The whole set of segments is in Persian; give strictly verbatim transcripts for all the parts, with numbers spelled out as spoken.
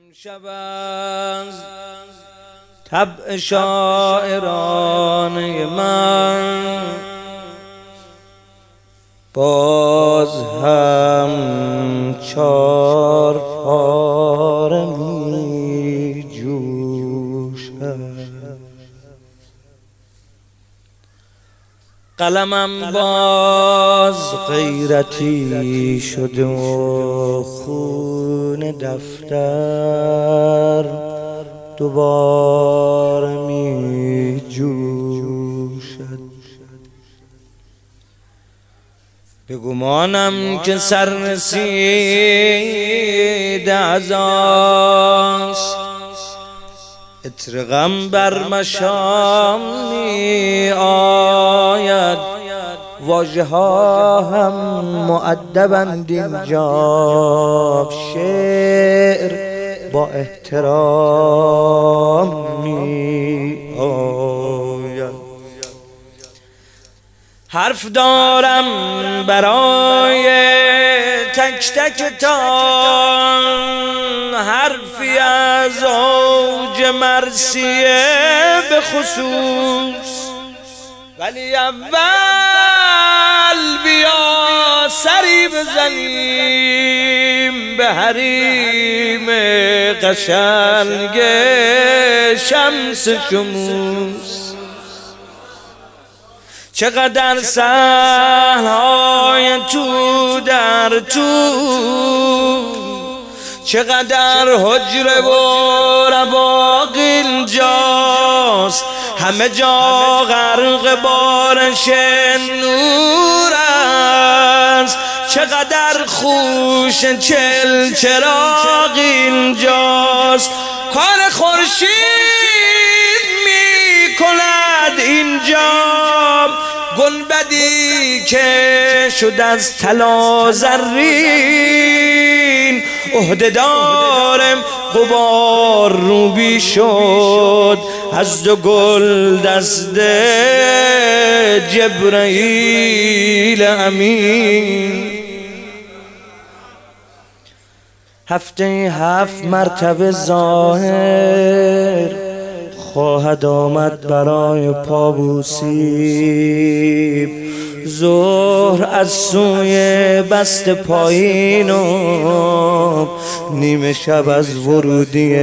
امشب از طبع شاعرانه من باز هم چار پاره می جوشد. قلمم باز غیرتی شده و خون دفتر دوباره می جوشد. به گمانم که سررسید عزاست، عطر غم بر مشام می آید. واژه ها هم مؤدبند اینجا، شعر با احترام می آید. حرف دارم برای تک تک تان، حرفی از اوج مرثیه به خصوص، ولی اول بیا سری بزنیم به حریم قشنگ شمس شموس. چقدر صحنه‌های تو در تو، چقدر حجره و رواق اینجاست، همه جا غرق بارش نور است. چقدر خوش چل چراغ اینجاست، کار خورشید می کند اینجا. گنبدی که شد از طلا زرین، عهده‌دارم غبار روبی شد از دو گل دست جبرائیل امین. هفته هفت مرتبه ظاهر خواهد آمد برای پابوسی. ظهر از سوی بست پایین و نیمه شب از ورودی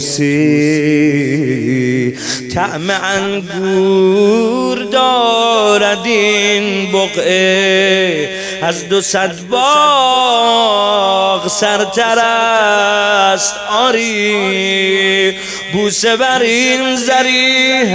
توسی. طعم انگور دارد این بقعه، از دو صد باغ سرتر است آری. بوسه بر این ذریح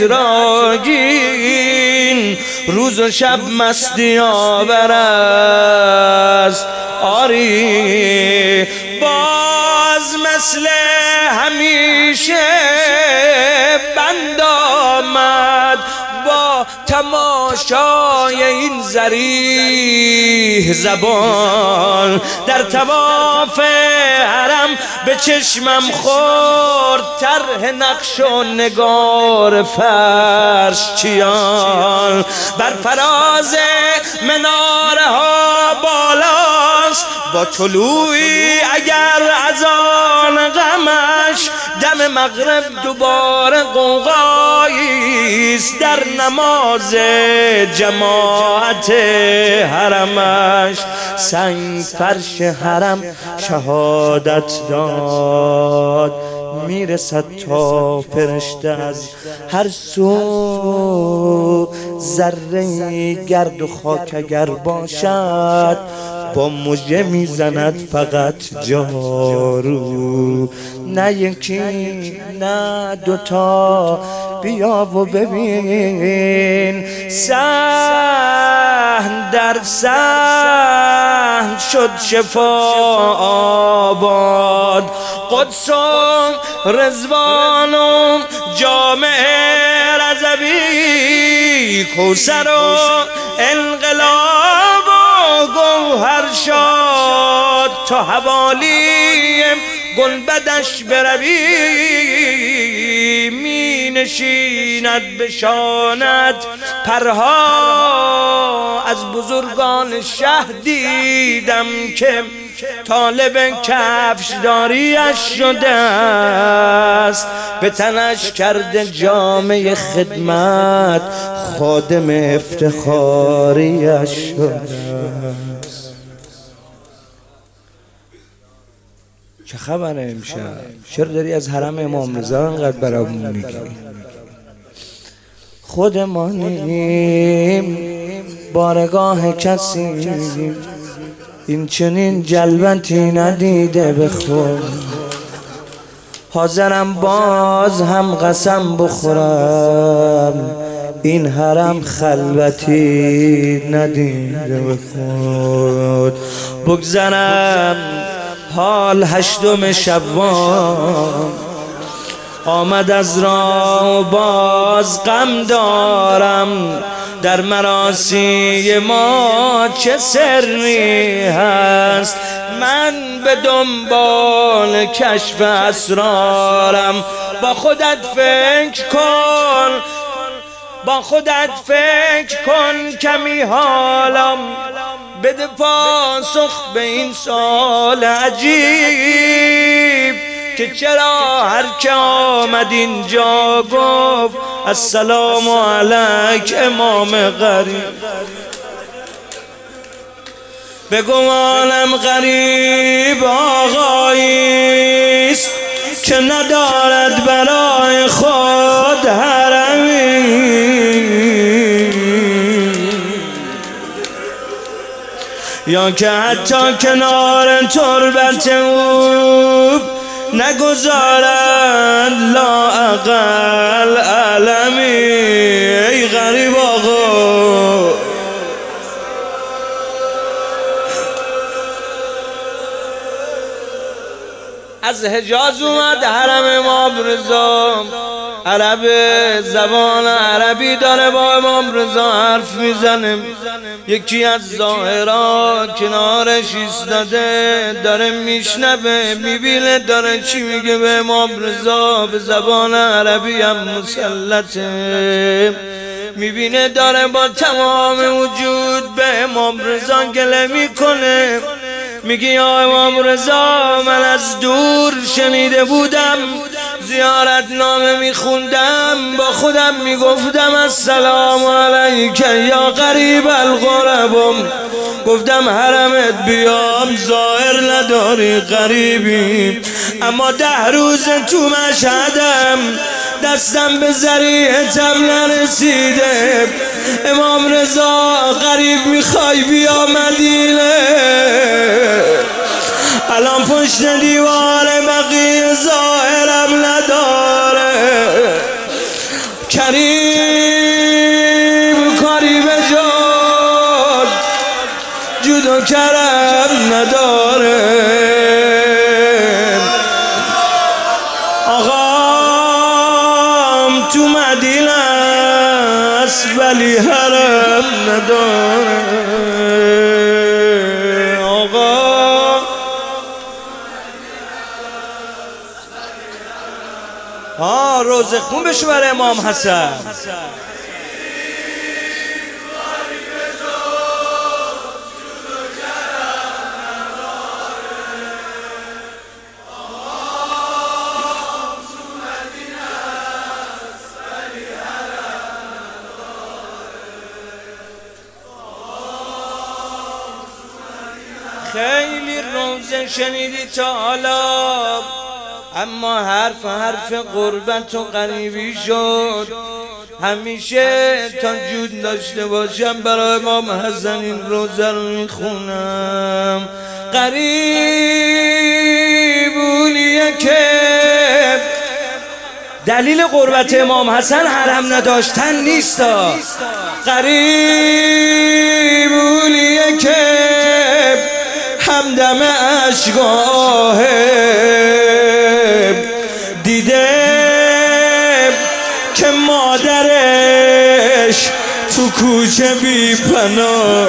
عطرآگین، روز و شب مستی آور است آری. باز مثل همیشه بند آمد با تماشای این ذریح زبان. در طواف حرم به چشمم خورد طرح نقش و نگار فرش چیان. بر فراز مناره ها بالاست، با طلوعی اگر از آن غمش دم مغرب دوباره غوغاییست. در نماز جماعت حرمش سنگ فرش حرم شهادت داد. میرسد تا فرشته از هر سو، ذره گرد و خاک اگر باشد با مژه میزند فقط جارو. نه یکی نه دوتا، بیا و ببین صحن در صحن شد شفا آباد. قدس و رضوان و جامع رضوی، کوثر و انقلاب و گوهر شاد. تا حوالی گنبدش بروی، می نشیند به شانت پرها. از بزرگان شه دیدم که طالب کفش داریش شده است، به تنش کرده جامه خدمت، خادم افتخاریش شده است. چه خبره امشب؟ چرا داری از حرم امام رضا انقدر برامون میگی؟ خودمانیم بارگاه کسی، این چنین جلوتی ندیده به خود. حاضرم باز هم قسم بخورم، این حرم خلوتی ندیده به خود. بگذرم حال هشتم شوال آمد از راه، باز غم دارم در مراسی ما چه سری هست. من به دنبال کشف اسرارم، با خودت فکر کن، با خودت فکر کن کمی حالم، بده پاسخ به این سوال عجیب که چرا هر که آمد اینجا گفت السلام علیک امام غریب. بگو عالم غریب آقاییست که ندارد برای خود حرمی، یا که حتی کنار تربت او نگذارد لااقل علمی. ای غریب آقا از حجاز اومد حرم امام رضا، عرب زبان عربی داره با امام رضا حرف میزنه. یکی از ظاهرا کنارش ایستاده داره میشنوه، میبینه داره چی میگه به امام رضا، به زبان عربی هم مسلطه. میبینه داره با تمام وجود به امام رضا گله میکنه، میگه یا امام رضا من از دور شنیده بودم، زیارت نامه میخوندم، با خودم میگفتم السلام علیک یا غریب الغربم، گفتم حرمت بیام ظاهر نداری غریبی، اما ده روز تو مشهدم دستم به ذریعتم نرسیده. امام رضا غریب میخوای بیا مدینه، الان پشت دیوار بقیه ظاهرم نداره، کریم کاری به جاد جود و کرم نداره. آقام تو مدینه است ولی حرم نداره. آه روز خون بشو برای امام حسن. خیلی روزه شنیدی تا حالا، اما حرف حرف غربت و غریبی شد. همیشه تا جود داشته باشم برای امام حسن این روزه رو میخونم. غریب اونیه که دلیل غربت امام حسن حرم نداشتن نیست، غریب اونیه که همدم اشکاه دیده که مادرش تو کوچه بی پناه.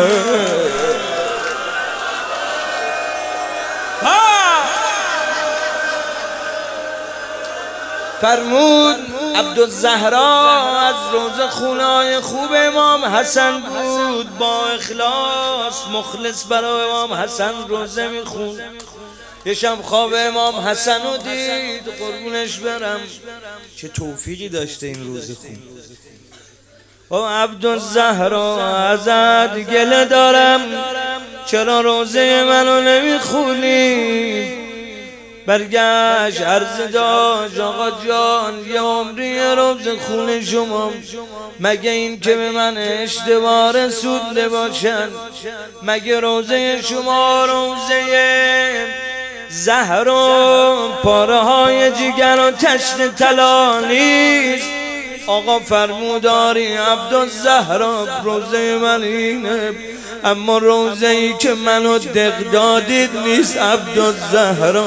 فرمود عبدالزهرا از روز خونای خوب امام حسن بود، با اخلاص مخلص برای امام حسن روزه میخون. یه شب خواب امام حسن رو دید، قربونش برم چه توفیقی داشته این روزه خون. او عبدالزهرا ازت گله دارم، چرا روزه منو نمیخونی؟ برگشت عرض داشت آقا جان، یه عمری روزه خون شما، مگه این که به من اشتباه رسونده باشن؟ مگه روزه شما روزه زهر و پاره های جگر و تشت طلا نیست؟ آقا فرموداری عبدالزهرا روزه من اینه، اما روزه ای که منو دق دادید نیست عبدالزهرا.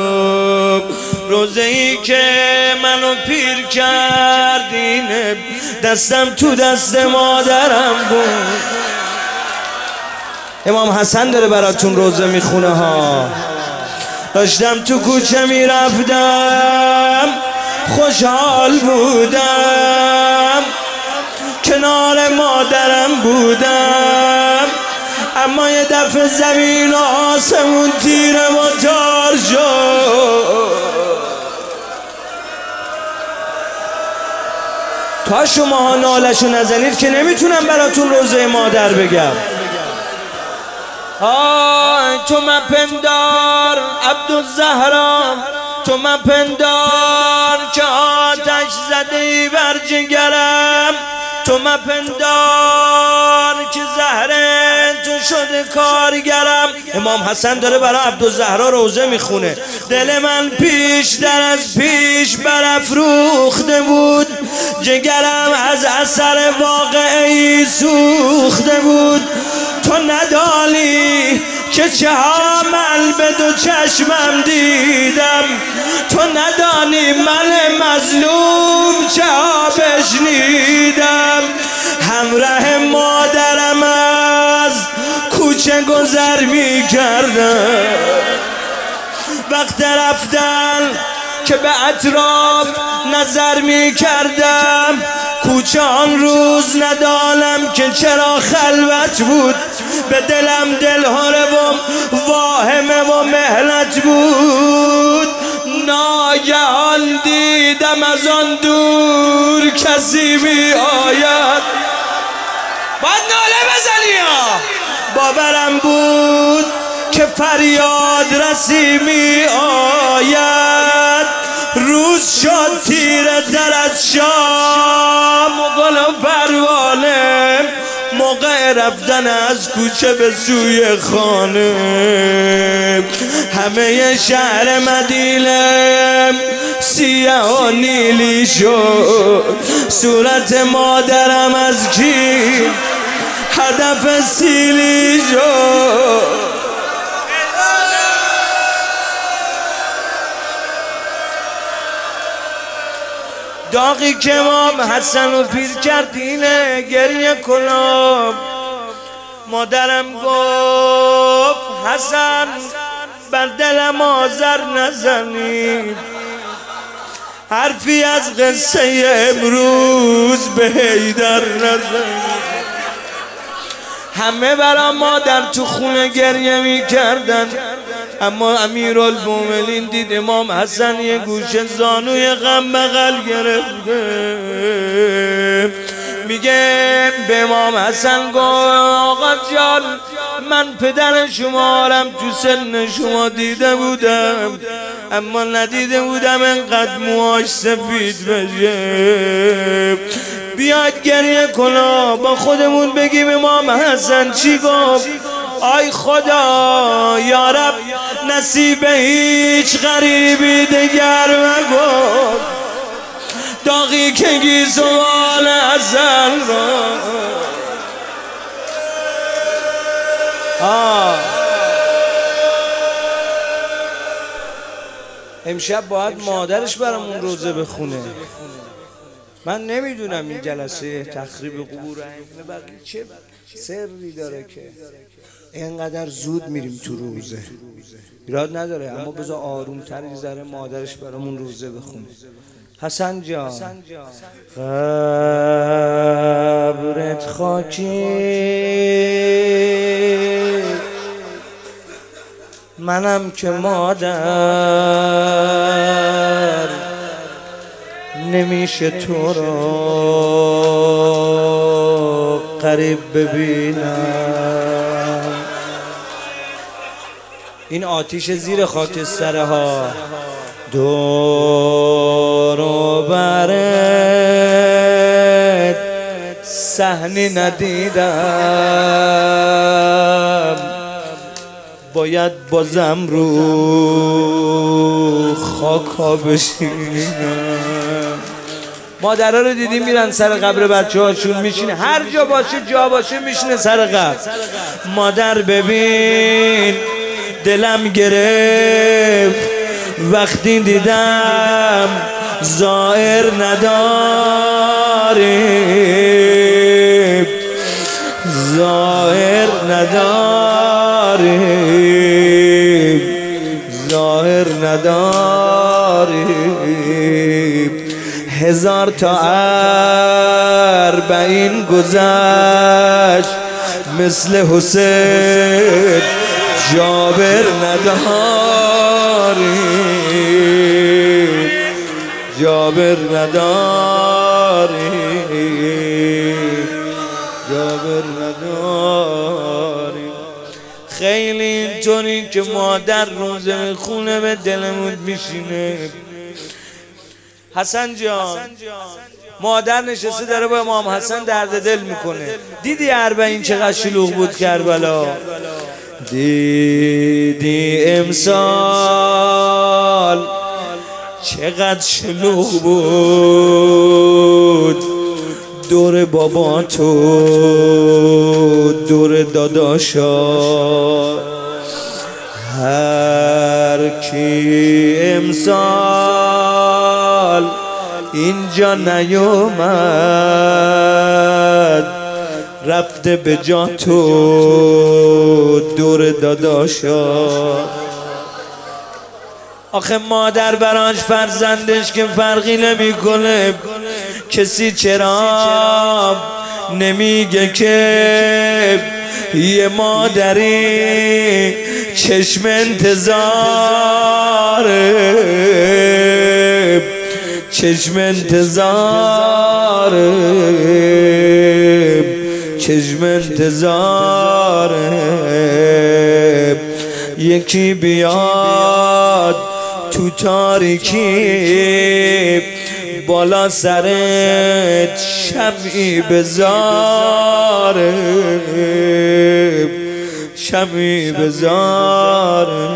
روزه ای که منو پیر کردینه، دستم تو دست مادرم بود. امام حسن داره براتون روزه میخونه ها. داشتم تو کوچه میرفتم، خوشحال بودم، کنار مادرم بودم، اما یه دفعه زمین و آسمون تیره و تار شد. تا شما نالشو نزنید که نمیتونم براتون روزه مادر بگم. آی تو مپندار عبدالزهرا، تو مپندار که آتش زدی بر جگرم، تو مپندار که زهره تو شده کارگرم. امام حسن داره برای عبدالزهرا روزه میخونه. دل من پیش در از پیش برافروخته بود، جگرم از اثر واقعی سوخته بود. تو ندانی که چه ها من به دو چشمم دیدم، تو ندانی من مظلوم چه ها بشنیدم. همراه مادرم از کوچه گذر می کردم، وقت رفتن که به اطراف نظر می کردم. کوچه آن روز ندانم که چرا خلوت بود، به دلم دلهاره و واهمه و مهنت بود. ناگهان دیدم از آن دور کسی می آید. باید ناله بزنی ها. باورم بود که فریاد رسی می آید. روز شد تیره تر از شام و گل و پروانه، موقع رفتن از کوچه به سوی خانه. همه شهر مدینه سیاه و نیلی شد، صورت مادرم از کی هدف سیلی شد. داغی که امام حسن رو پیر کردینه گریه کنم. مادرم گفت حسن بر دلم آذر نزنی، حرفی از قصه امروز به حیدر نزنی. همه برا مادر تو خونه گریه می کردن، اما امیرالمومنین دید امام حسن یه گوشه زانوی غم بغل گرفته. میگه به امام حسن گفت آقا جان، من پدر شمارم تو سن شما دیده بودم، اما ندیده بودم انقدر موهاش سفید بشه. بیاید گریه کنا با خودمون بگیم امام حسن چی گفت. آی خدا یا رب نصیب هیچ غریبی دگر مگو، داغی که گیزوان حسن را. آه امشب باید مادرش برامون روزه بخونه. من نمیدونم این جلسه تخریب قبور ائمه بقیه چه سری داره که اینقدر زود میریم تو روزه. ایراد نداره، اما بذار آروم تر ذره مادرش برامون روزه بخونه. حسن جان قبرت خاکی، منم که مادر نمیشه تو رو قریب ببینم. این آتیش زیر خاکسترها دور و برت صحنی ندیدم، باید بازم رو خاکا بشینم. مادرها رو دیدی میرن سر قبر بچه هاشون میشینه، هر جا باشه جا باشه میشینه سر قبر. مادر ببین دلم گرفت وقتی دیدم زائر نداری، زائر نداری، زائر نداری. هزار تا اربعین گذشت مثل حسین جابر نداری، جابر نداری، جابر نداری. خیلی اینطوری که مادر روزه میخونه به دلمون میشینه. حسن جان مادر نشسته داره با امام حسن درد دل میکنه. دیدی اربعین چقدر شلوغ بود کربلا؟ دیدی امسال چقدر شلوغ بود؟ دور بابا تو دور داداشا، هر کی امسال اینجا نیومد رفته به جا تو دور داداشا. آخه مادر براش فرزندش که فرقی نمیکنه، کسی چرا نمیگه که یه مادری چشم انتظاره، چشم انتظاره، چشم انتظاره. یکی بیاد تو تاریکی بالا سرت شمعی بذاره، شمعی بذاره،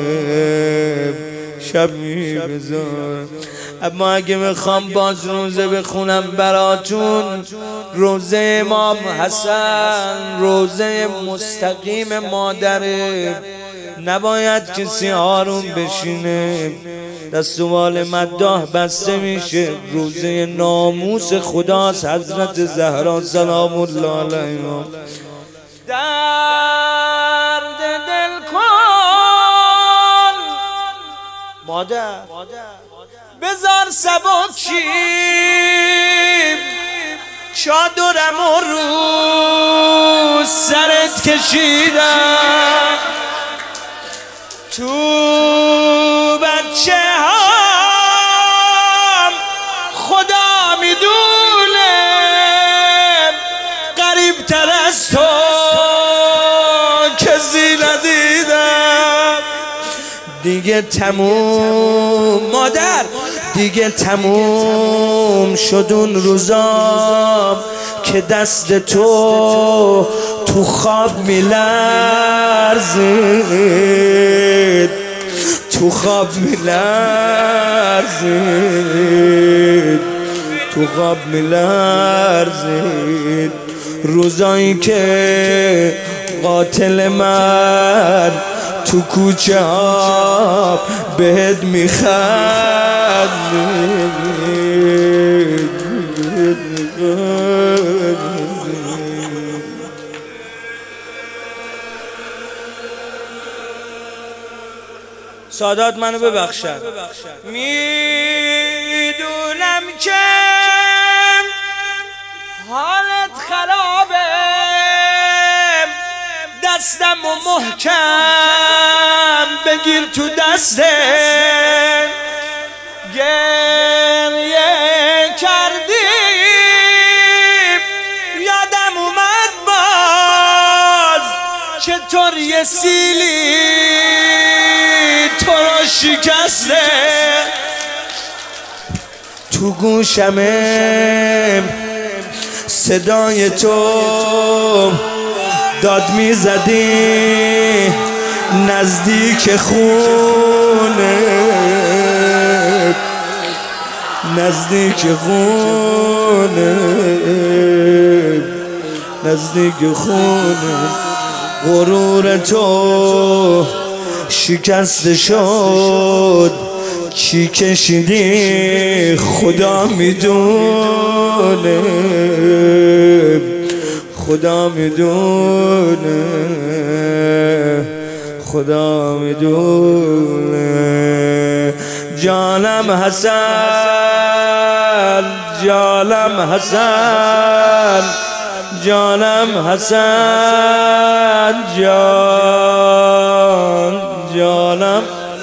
شمعی بذاره. اما اگه میخوام باز روزه بخونم براتون، روزه امام حسن روزه مستقیم مادره، نباید کسی آروم بشینه. دستوال مداح بسته میشه، روزه ناموس خداست. حضرت زهرا سلام الله علیها درد دل کن مادر، بذار سبکی چادرم رو سرت کشیدم، تو بچه هم خدا میدونه قریب تر از تو کسی ندیدم. دیگه تموم مادر، دیگه تموم شد اون روزام که دست تو تو خواب میلرزید، تو خواب میلرزید، تو خواب میلرزید. روزایی که قاتل من تو کوچه ها بهت میخندید. سادات منو ببخشن. میدونم محکم بگیر تو دسته گریه کردی یادم اومد باز چطور یه سیلی تو رو شکسته تو گوشمه صدای تو داد میزدی نزدیک خونه نزدیک خونه نزدیک خونه غرور تو شکسته شد چی کشیدی خدا میدونه خدا میدونه خدا میدونه جانم حسن جانم حسن جانم حسن جان جانم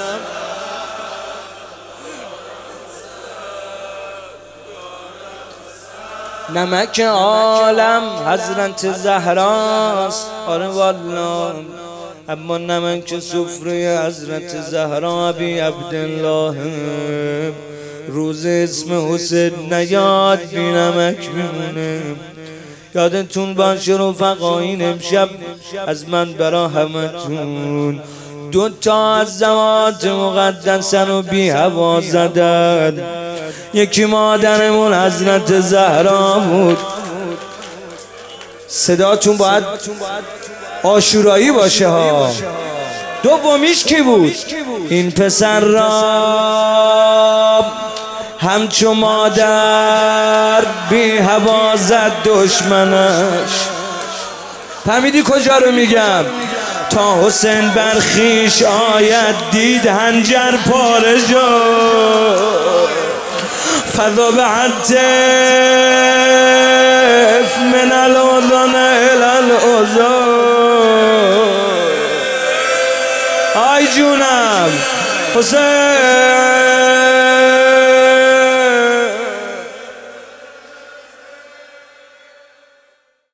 نمک عالم حضرت زهراست آره والله اما نمک سفره حضرت زهرا بی عبدالله روز اسم حسین نیاد بی نمک میمونه یادتون باشه رفقایین امشب از من برا همتون دو تا از زوات مقدسه رو بی هوا زدن یکی مادرمون حضرت زهرا بود صداتون باید آشورایی باشه ها دومیش کی بود این پسر را همچو مادر بی هوا زد دشمنش فهمیدی کجا رو میگم تا حسین برخیش آید دید هنجر پاره شد فضا به حتف من الوزن الى الوزن آی جونم حسین